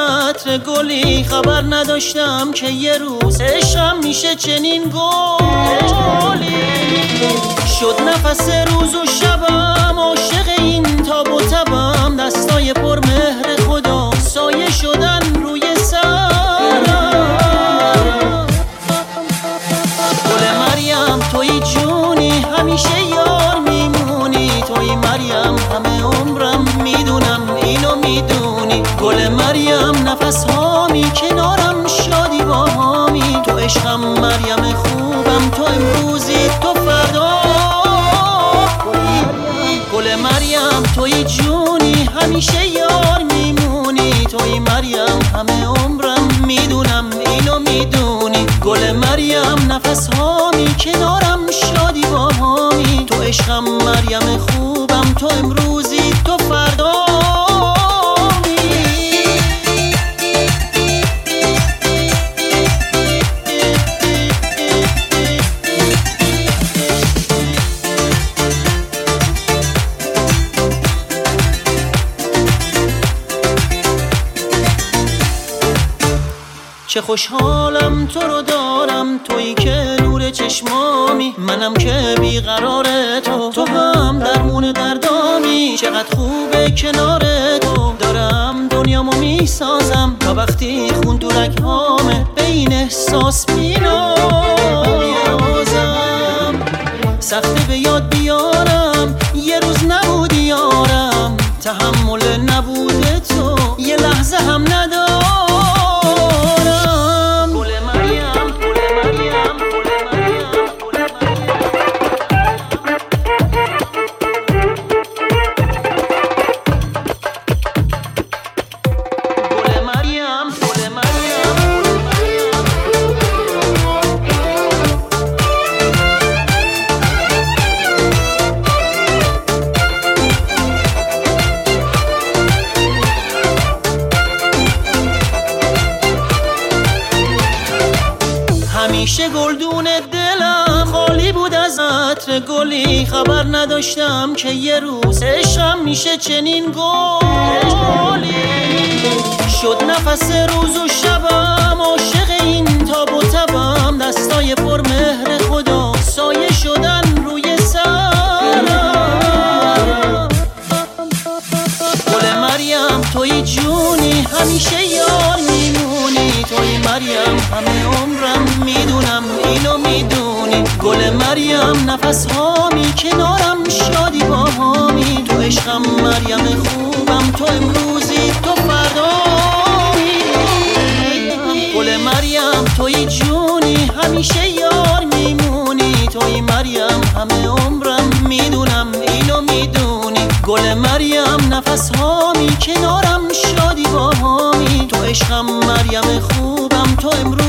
عطر گلی، خبر نداشتم که یه روز عشقم میشه چنین گلی. شد نفس روز و شبم، عاشق این تاب و تبم، دستای پر مهر خدا سایه شدن روی سرم. گل مریم توی جونی، همیشه یار میمونی، توی مریم همه عمرم، میدونم اینو میدونی. گل مریم نفس هامی، کنارم شادی با هامی، تو عشقم مریم خوبم، تو امروزی تو فردا. گل مریم توی جونی، همیشه یار میمونی، توی مریم همه عمرم، میدونم اینو میدونی. گل مریم نفس هامی، کنارم شادی با هامی، تو عشقم مریم خوبم، تو امروزی تو فردا. چه خوشحالم تو رو دارم، تویی که نور چشمامی، منم که بیقرار تو هم درمون دردامی. چقدر خوبه کنار تو، دارم دنیامو میسازم، تا وقتی خون تو رگهامه به این احساس مینازم. سخته به یاد بیارم یه روز نبودی یارم، تحمل نبوده تو یه لحظه هم ندارم. همیشه گلدون دلم خالی بود از عطر گلی، خبر نداشتم که یه روز عشقم میشه چنین گلی. شد نفس روز و شبم، عاشق این تاب و تبم، دستای پر مهر خدا سایه شدن روی سرم. گل مریم توی جونی، همیشه یار میمونی، توی مریم همه عمرم، میدونم اینو میدونی. گل مریم نفس هامی، کنارم شادی با هامی، تو عشقم مریم خوبم، تو امروزی تو فردایی. گل مریم توی جونی، همیشه یار میمونی، توی مریم همه عمرم، میدونم اینو میدونی. گل مریم نفس هامی، کنارم شادی با هامی، تو عشقم مریم خوبم، تو امروزی